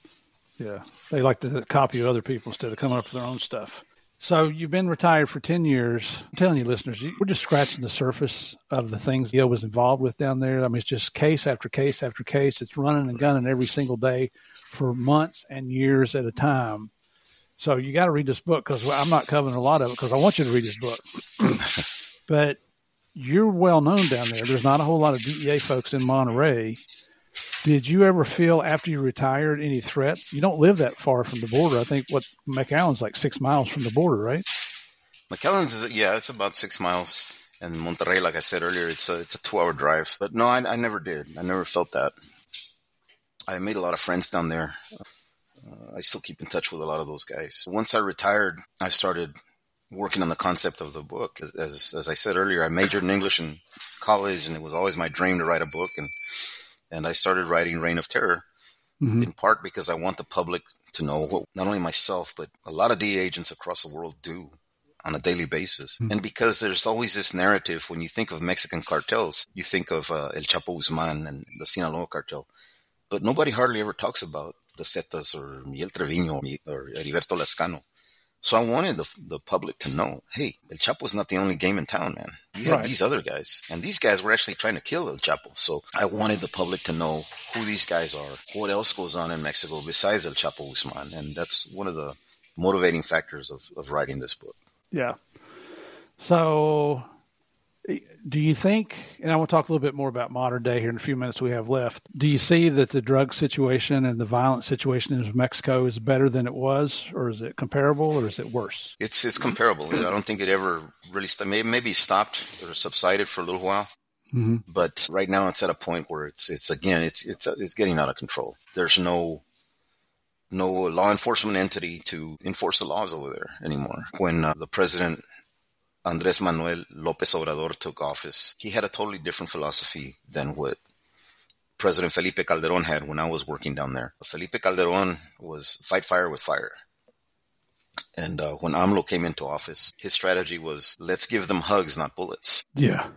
A: They like to copy other people instead of coming up with their own stuff. So you've been retired for 10 years. I'm telling you, listeners, we're just scratching the surface of the things Leo was involved with down there. I mean, it's just case after case after case. It's running and gunning every single day for months and years at a time. So you got to read this book, because I'm not covering a lot of it because I want you to read this book. But you're well known down there. There's not a whole lot of DEA folks in Monterey. Did you ever feel after you retired any threats? You don't live that far from the border. I think McAllen's like 6 miles from the border, right?
B: McAllen's, it's about 6 miles. And Monterrey, like I said earlier, it's a 2-hour drive. But no, I never did. I never felt that. I made a lot of friends down there. I still keep in touch with a lot of those guys. Once I retired, I started working on the concept of the book. As I said earlier, I majored in English in college, and it was always my dream to write a book. And I started writing Reign of Terror, in part because I want the public to know what not only myself, but a lot of DEA agents across the world do on a daily basis. And because there's always this narrative, when you think of Mexican cartels, you think of El Chapo Guzman and the Sinaloa cartel. But nobody hardly ever talks about the Zetas or Miguel Trevino or Heriberto Lascano. So I wanted the public to know, hey, El Chapo's not the only game in town, man. You have these other guys. And these guys were actually trying to kill El Chapo. So I wanted the public to know who these guys are, what else goes on in Mexico besides El Chapo Guzman. And that's one of the motivating factors of writing this book.
A: Yeah. So do you think, and I want to talk a little bit more about modern day here in a few minutes we have left, do you see that the drug situation and the violent situation in Mexico is better than it was, or is it comparable, or is it worse?
B: It's comparable. I don't think it ever really maybe stopped or subsided for a little while. But right now it's at a point where it's getting out of control. There's no law enforcement entity to enforce the laws over there anymore. When the president Andrés Manuel López Obrador took office, he had a totally different philosophy than what President Felipe Calderón had when I was working down there. Felipe Calderón was fight fire with fire. And when AMLO came into office, his strategy was, let's give them hugs, not bullets.
A: Yeah.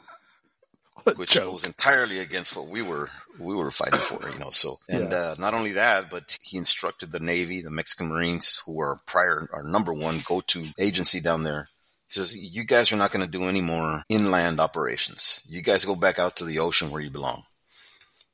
B: Which goes entirely against what we were fighting for, So, and not only that, but he instructed the Navy, the Mexican Marines, who are our number one go-to agency down there. He says, you guys are not going to do any more inland operations. You guys go back out to the ocean where you belong.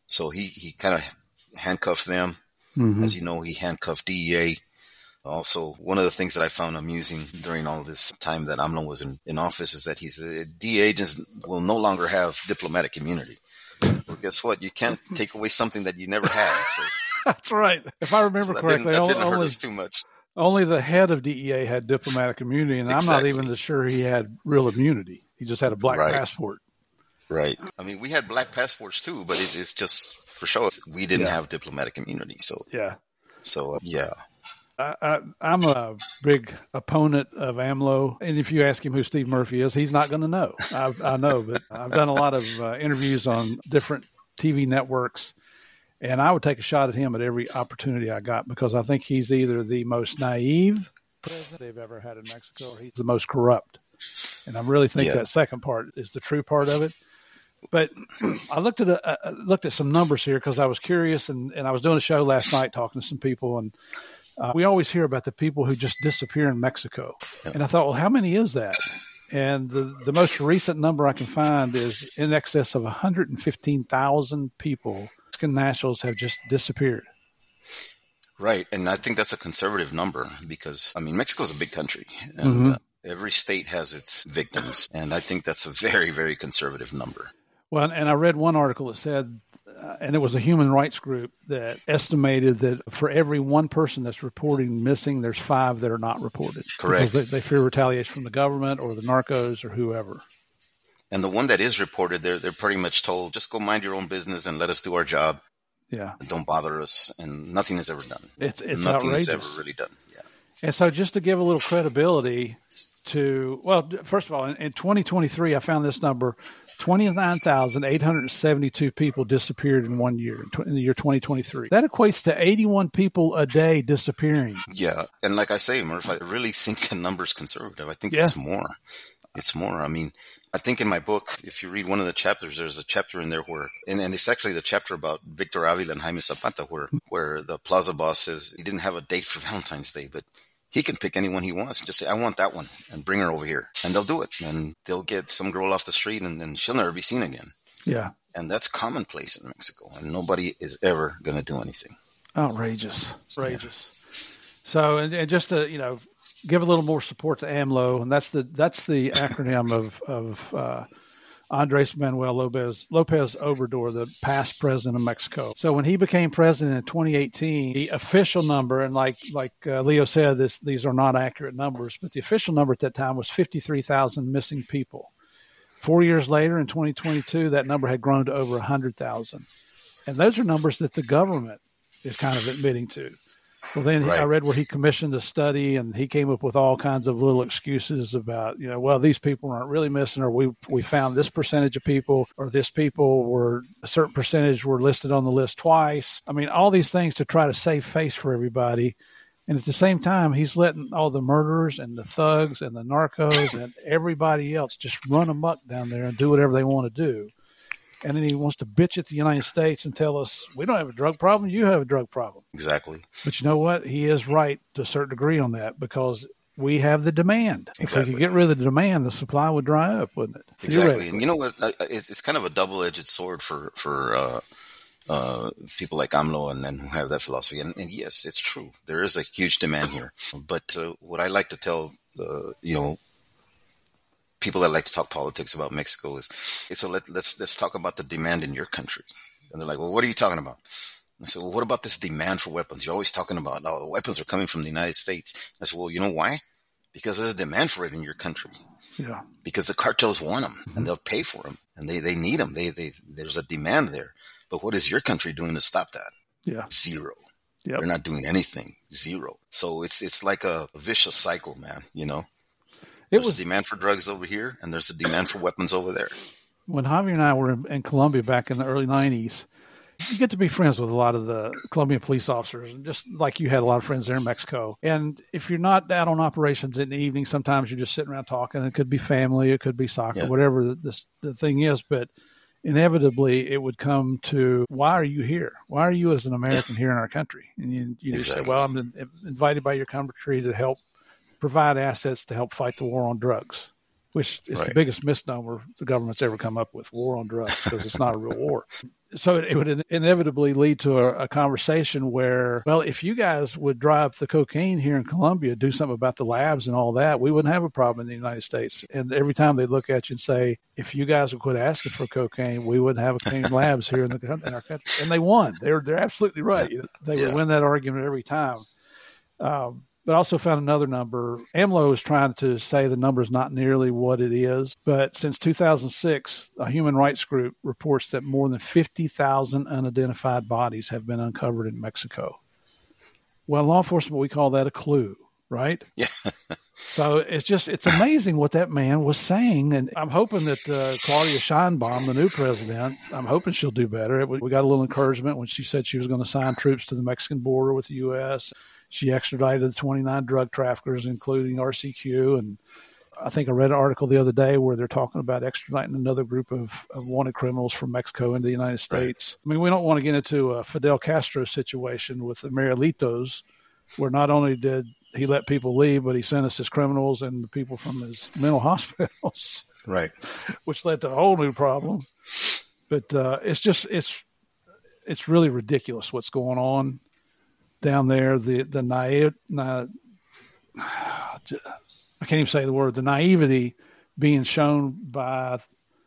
B: So he kind of handcuffed them.
A: Mm-hmm.
B: As you know, he handcuffed DEA. Also, one of the things that I found amusing during all this time that AMLO was in office is that he said DEA agents will no longer have diplomatic immunity. Well, guess what? You can't take away something that you never had. So
A: that's right. If I remember correctly,
B: that didn't hurt us too much.
A: Only the head of DEA had diplomatic immunity, and
B: Exactly.
A: I'm not even sure he had real immunity. He just had a black passport.
B: Right. I mean, we had black passports too, but it's just for sure we didn't have diplomatic immunity. So
A: yeah.
B: So yeah.
A: I'm a big opponent of AMLO, and if you ask him who Steve Murphy is, he's not going to know. I know, but I've done a lot of interviews on different TV networks, and I would take a shot at him at every opportunity I got because I think he's either the most naive president they've ever had in Mexico or he's the most corrupt. And I really think that second part is the true part of it. But I looked at some numbers here because I was curious, and I was doing a show last night talking to some people, and we always hear about the people who just disappear in Mexico. And I thought, well, how many is that? And the most recent number I can find is in excess of 115,000 people, Mexican nationals, have just disappeared.
B: Right. And I think that's a conservative number because, I mean, Mexico is a big country. And every state has its victims. And I think that's a very, very conservative number.
A: Well, and I read one article that said, and it was a human rights group that estimated that for every one person that's reporting missing, there's 5 that are not reported.
B: Correct.
A: Because they fear retaliation from the government or the narcos or whoever.
B: And the one that is reported, they're pretty much told, just go mind your own business and let us do our job.
A: Yeah.
B: Don't bother us. And nothing is ever done.
A: It's
B: nothing
A: outrageous.
B: is ever really done. Yeah.
A: And so just to give a little credibility to, well, first of all, in 2023, I found this number, 29,872 people disappeared in 1 year, in the year 2023. That equates to 81 people a day disappearing.
B: Yeah. And like I say, Murph, I really think the number's conservative. I think it's more. It's more. I mean, I think in my book, if you read one of the chapters, there's a chapter in there where, and it's actually the chapter about Victor Avila and Jaime Zapata, where the plaza boss says he didn't have a date for Valentine's Day, but he can pick anyone he wants and just say, I want that one, and bring her over here. And they'll do it. And they'll get some girl off the street, and she'll never be seen again.
A: Yeah.
B: And that's commonplace in Mexico. And nobody is ever going to do anything.
A: Outrageous. Outrageous. Yeah. So, and just to, give a little more support to AMLO, and that's the acronym of Andres Manuel Lopez Obrador, the past president of Mexico. So when he became president in 2018, the official number, and like Leo said, these are not accurate numbers, but the official number at that time was 53,000 missing people. 4 years later, in 2022, that number had grown to over 100,000. And those are numbers that the government is kind of admitting to. Well, then I read where he commissioned a study, and he came up with all kinds of little excuses about, well, these people aren't really missing, or we found this percentage of people, or this people were a certain percentage were listed on the list twice. I mean, all these things to try to save face for everybody. And at the same time, he's letting all the murderers and the thugs and the narcos and everybody else just run amok down there and do whatever they want to do. And then he wants to bitch at the United States and tell us, we don't have a drug problem, you have a drug problem.
B: Exactly.
A: But you know what? He is right to a certain degree on that because we have the demand.
B: Exactly.
A: If we could get rid of the demand, the supply would dry up, wouldn't it?
B: Exactly. And you know what? It's kind of a double-edged sword for people like AMLO and who have that philosophy. And yes, it's true. There is a huge demand here. But what I like to tell, people that like to talk politics about Mexico is so let's talk about the demand in your country. And they're like, well, what are you talking about? I said, well, what about this demand for weapons? You're always talking about, the weapons are coming from the United States. I said, well, you know why? Because there's a demand for it in your country.
A: Yeah. Because
B: the cartels want them and they'll pay for them and they need them. There's a demand there. But what is your country doing to stop that?
A: Yeah.
B: Zero.
A: Yep.
B: They're not doing anything. Zero. So it's like a vicious cycle, man, There's a demand for drugs over here, and there's a demand for weapons over there.
A: When Javier and I were in Colombia back in the early 90s, you get to be friends with a lot of the Colombian police officers, and just like you had a lot of friends there in Mexico. And if you're not out on operations in the evening, sometimes you're just sitting around talking. It could be family, it could be soccer, whatever the thing is. But inevitably, it would come to, why are you here? Why are you as an American here in our country? And you just say, well, I'm invited by your country to help provide assets to help fight the war on drugs. which is
B: Right.
A: the biggest misnomer the government's ever come up with, war on drugs, because it's not a real war. So it would inevitably lead to a conversation where, well, if you guys would drive the cocaine here in Colombia, do something about the labs and all that, we wouldn't have a problem in the United States. And every time they look at you and say, if you guys would quit asking for cocaine, we wouldn't have clean labs here in our country. And they won. They're absolutely right. They would win that argument every time. But I also found another number. AMLO is trying to say the number is not nearly what it is. But since 2006, a human rights group reports that more than 50,000 unidentified bodies have been uncovered in Mexico. Well, law enforcement, we call that a clue, right?
B: Yeah.
A: So it's amazing what that man was saying. And I'm hoping that Claudia Sheinbaum, the new president, I'm hoping she'll do better. We got a little encouragement when she said she was going to sign troops to the Mexican border with the U.S. She extradited the 29 drug traffickers, including RCQ. And I think I read an article the other day where they're talking about extraditing another group of wanted criminals from Mexico into the United States. Right. I mean, we don't want to get into a Fidel Castro situation with the Marielitos, where not only did he let people leave, but he sent us his criminals and the people from his mental hospitals.
B: Right.
A: Which led to a whole new problem. But it's really ridiculous what's going on down there. The I can't even say the word, the naivety being shown by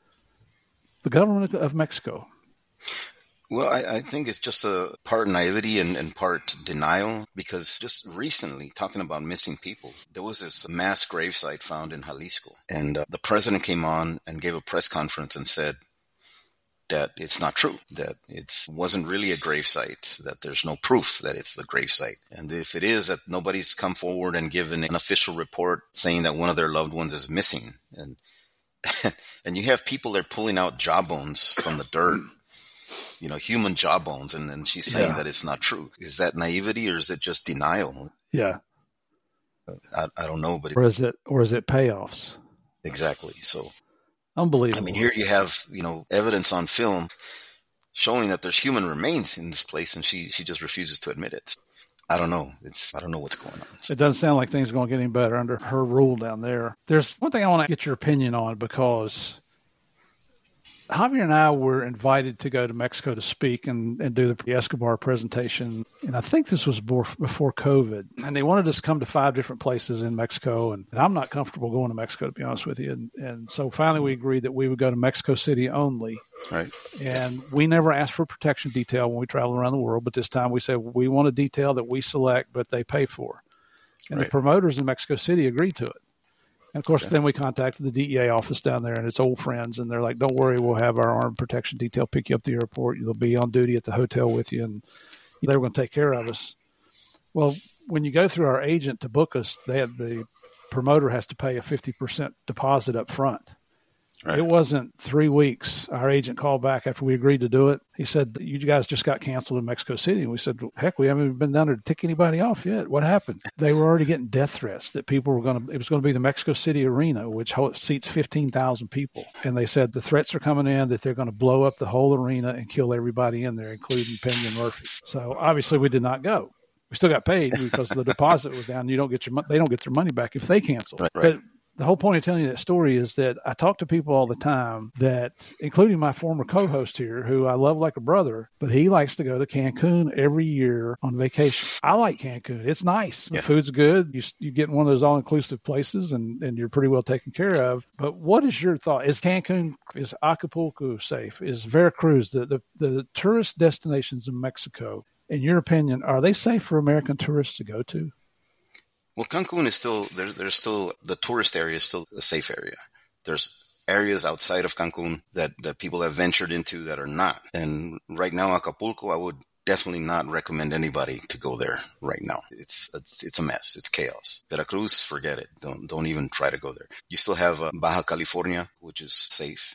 A: the government of Mexico.
B: Well, I think it's just a part naivety and part denial, because just recently, talking about missing people, there was this mass gravesite found in Jalisco. And the president came on and gave a press conference and said that it's not true, that it wasn't really a gravesite, that there's no proof that it's a gravesite. And if it is, that nobody's come forward and given an official report saying that one of their loved ones is missing. And and you have people there pulling out jawbones from the dirt, human jawbones, and she's saying that it's not true. Is that naivety or is it just denial?
A: Yeah.
B: I don't know, but
A: or is it payoffs?
B: Exactly. So
A: unbelievable.
B: I mean, here you have, evidence on film showing that there's human remains in this place, and she just refuses to admit it. I don't know. I don't know what's going on.
A: It doesn't sound like things are going to get any better under her rule down there. There's one thing I want to get your opinion on, because Javier and I were invited to go to Mexico to speak and do the Escobar presentation. And I think this was before COVID. And they wanted us to come to 5 different places in Mexico. And I'm not comfortable going to Mexico, to be honest with you. And so finally we agreed that we would go to Mexico City only.
B: Right.
A: And we never asked for protection detail when we travel around the world. But this time we said we want a detail that we select, but they pay for. And the promoters in Mexico City agreed to it. And, of course, then we contacted the DEA office down there, and it's old friends, and they're like, don't worry, we'll have our armed protection detail pick you up at the airport. You'll be on duty at the hotel with you, and they were going to take care of us. Well, when you go through our agent to book us, the promoter has to pay a 50% deposit up front. Right. It wasn't 3 weeks. Our agent called back after we agreed to do it. He said, you guys just got canceled in Mexico City. And we said, heck, we haven't even been down there to tick anybody off yet. What happened? They were already getting death threats that it was going to be the Mexico City Arena, which seats 15,000 people. And they said the threats are coming in that they're going to blow up the whole arena and kill everybody in there, including Pena and Murphy. So obviously we did not go. We still got paid because the deposit was down. They don't get their money back if they cancel. Right. But the whole point of telling you that story is that I talk to people all the time that, including my former co-host here, who I love like a brother, but he likes to go to Cancun every year on vacation. I like Cancun. It's nice. The food's good. You get in one of those all-inclusive places and you're pretty well taken care of. But what is your thought? Is Acapulco safe? Is Veracruz, the tourist destinations in Mexico, in your opinion, are they safe for American tourists to go to?
B: Well, Cancun is still, there's still, the tourist area is still a safe area. There's areas outside of Cancun that people have ventured into that are not. And right now, Acapulco, I would definitely not recommend anybody to go there right now. It's a mess. It's chaos. Veracruz, forget it. Don't even try to go there. You still have Baja California, which is safe.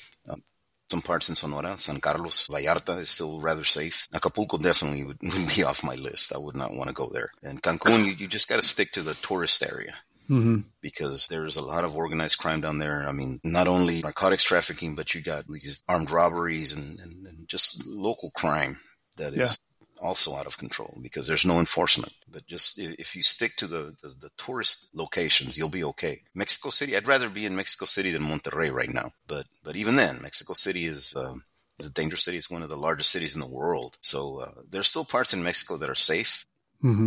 B: Some parts in Sonora, San Carlos, Vallarta is still rather safe. Acapulco definitely would be off my list. I would not want to go there. And Cancun, you just got to stick to the tourist area. Mm-hmm. Because there's a lot of organized crime down there. I mean, not only narcotics trafficking, but you got these armed robberies and just local crime that is also out of control because there's no enforcement. But just if you stick to the tourist locations, you'll be okay. Mexico City, I'd rather be in Mexico City than Monterrey right now. But even then, Mexico City is a dangerous city. It's one of the largest cities in the world. So there's still parts in Mexico that are safe.
A: Mm-hmm.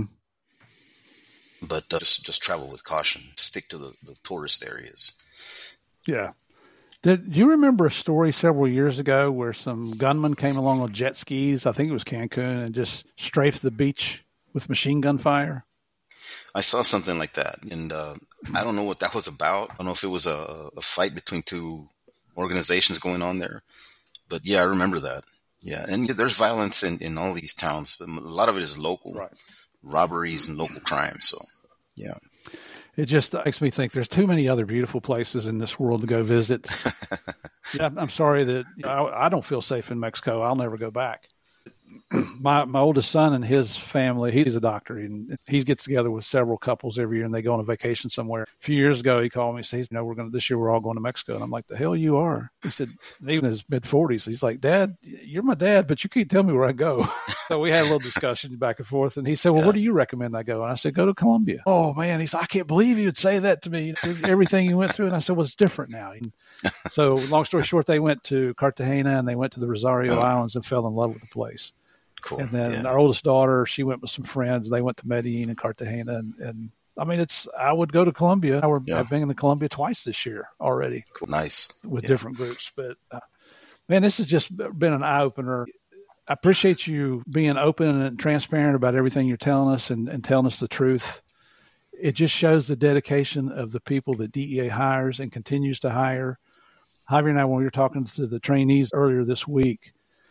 B: But just travel with caution. Stick to the tourist areas.
A: Yeah. Do you remember a story several years ago where some gunmen came along on jet skis, I think it was Cancun, and just strafed the beach with machine gun fire?
B: I saw something like that, and I don't know what that was about. I don't know if it was a fight between two organizations going on there. But, yeah, I remember that. Yeah, and there's violence in all these towns. But a lot of it is local robberies and local crime. So, yeah.
A: It just makes me think there's too many other beautiful places in this world to go visit. Yeah, I'm sorry that I don't feel safe in Mexico. I'll never go back. My oldest son and his family, he's a doctor, and he gets together with several couples every year, and they go on a vacation somewhere. A few years ago, he called me and said, this year we're all going to Mexico. And I'm like, the hell you are? He said, even in his mid-40s, he's like, Dad, you're my dad, but you can't tell me where I go. So we had a little discussion back and forth, and he said, well, where do you recommend I go? And I said, go to Colombia. Oh, man, he said, I can't believe you would say that to me. Everything you went through. And I said, well, it's different now. And so long story short, they went to Cartagena, and they went to the Rosario Islands and fell in love with the place.
B: Cool.
A: And then our oldest daughter, she went with some friends. They went to Medellin and Cartagena. And I mean, I would go to Colombia. I've been in Colombia twice this year already.
B: Cool. Nice.
A: With different groups. But, man, this has just been an eye-opener. I appreciate you being open and transparent about everything you're telling us and telling us the truth. It just shows the dedication of the people that DEA hires and continues to hire. Javier and I, when we were talking to the trainees earlier this week,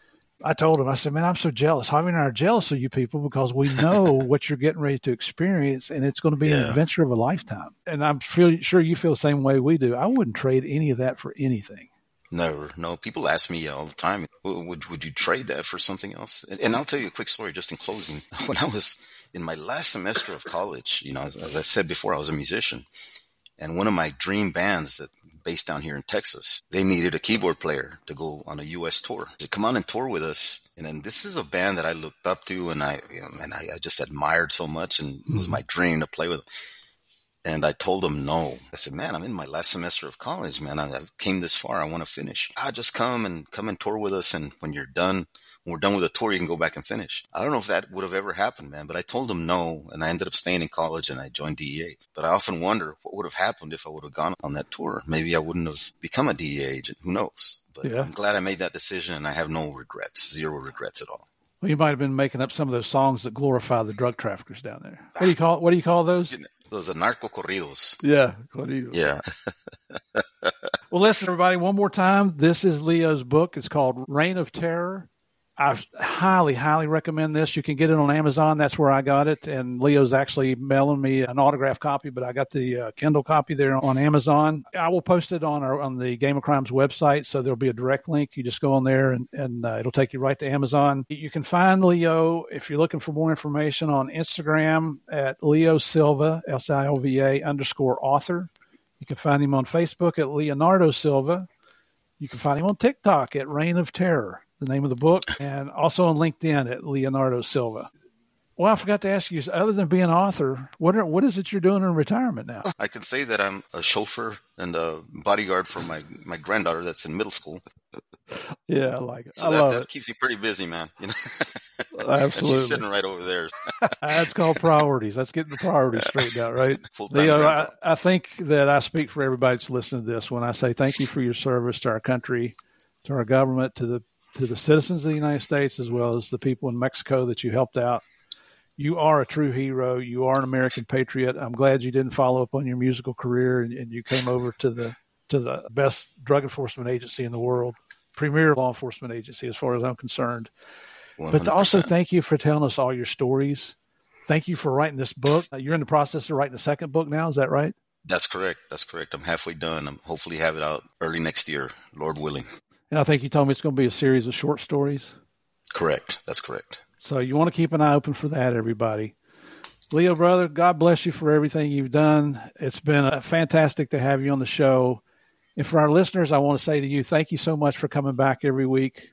A: I told him, I said, man, I'm so jealous. Javier and I are jealous of you people because we know what you're getting ready to experience, and it's going to be an adventure of a lifetime. And I'm sure you feel the same way we do. I wouldn't trade any of that for anything.
B: Never. No, people ask me all the time, would you trade that for something else? And I'll tell you a quick story just in closing. When I was in my last semester of college, as I said before, I was a musician. And one of my dream bands that based down here in Texas, they needed a keyboard player to go on a U.S. tour. They said, come on and tour with us. And then this is a band that I looked up to and I just admired so much, and it was my dream to play with them. And I told them no. I said, man, I'm in my last semester of college, man. I came this far. I want to finish. Just come and tour with us. And when we're done with the tour, you can go back and finish. I don't know if that would have ever happened, man, but I told them no. And I ended up staying in college and I joined DEA. But I often wonder what would have happened if I would have gone on that tour. Maybe I wouldn't have become a DEA agent. Who knows? But I'm glad I made that decision, and I have no regrets, zero regrets at all.
A: Well, you might have been making up some of those songs that glorify the drug traffickers down there. What do you call those?
B: Those are narco corridos.
A: Yeah, corridos.
B: Yeah.
A: Well, listen, everybody, one more time. This is Leo's book. It's called Reign of Terror. I highly, highly recommend this. You can get it on Amazon. That's where I got it. And Leo's actually mailing me an autographed copy, but I got the Kindle copy there on Amazon. I will post it on the Game of Crimes website, so there'll be a direct link. You just go on there, and it'll take you right to Amazon. You can find Leo, if you're looking for more information, on Instagram at Leo Silva, SILVA _author. You can find him on Facebook at Leonardo Silva. You can find him on TikTok at Reign of Terror, the name of the book, and also on LinkedIn at Leonardo Silva. Well, I forgot to ask you, other than being an author, what is it you're doing in retirement now?
B: I can say that I'm a chauffeur and a bodyguard for my granddaughter that's in middle school.
A: Yeah, I like it.
B: So that keeps me pretty busy, man.
A: Absolutely.
B: She's sitting right over there.
A: That's called priorities. Let's get the priorities straightened out, right? Leo, I think that I speak for everybody that's listening to this when I say thank you for your service to our country, to our government, to the citizens of the United States, as well as the people in Mexico that you helped out. You are a true hero. You are an American patriot. I'm glad you didn't follow up on your musical career and you came over to the best drug enforcement agency in the world, premier law enforcement agency, as far as I'm concerned. 100%. But also thank you for telling us all your stories. Thank you for writing this book. You're in the process of writing a second book now. Is that right?
B: That's correct. I'm halfway done. I'm hopefully have it out early next year, Lord willing.
A: And I think you told me it's going to be a series of short stories.
B: Correct. That's correct.
A: So you want to keep an eye open for that, everybody. Leo, brother, God bless you for everything you've done. It's been fantastic to have you on the show. And for our listeners, I want to say to you, thank you so much for coming back every week.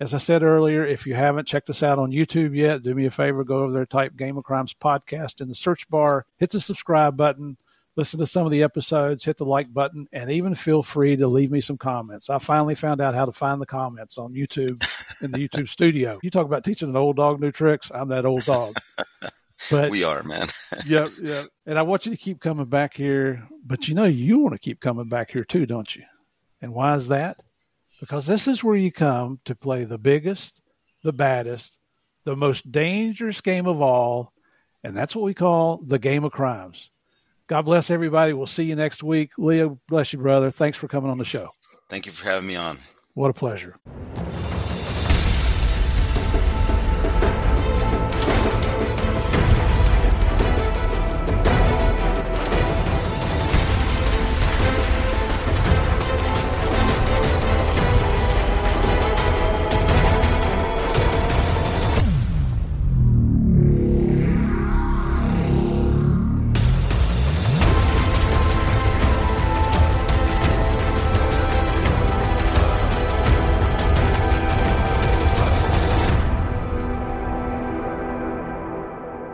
A: As I said earlier, if you haven't checked us out on YouTube yet, do me a favor, go over there, type Game of Crimes Podcast in the search bar, hit the subscribe button, listen to some of the episodes, hit the like button, and even feel free to leave me some comments. I finally found out how to find the comments on YouTube in the YouTube studio. You talk about teaching an old dog new tricks. I'm that old dog. But
B: we are, man.
A: Yep. And I want you to keep coming back here, but you want to keep coming back here too, don't you? And why is that? Because this is where you come to play the biggest, the baddest, the most dangerous game of all, and that's what we call the Game of Crimes. God bless everybody. We'll see you next week. Leo, bless you, brother. Thanks for coming on the show.
B: Thank you for having me on.
A: What a pleasure.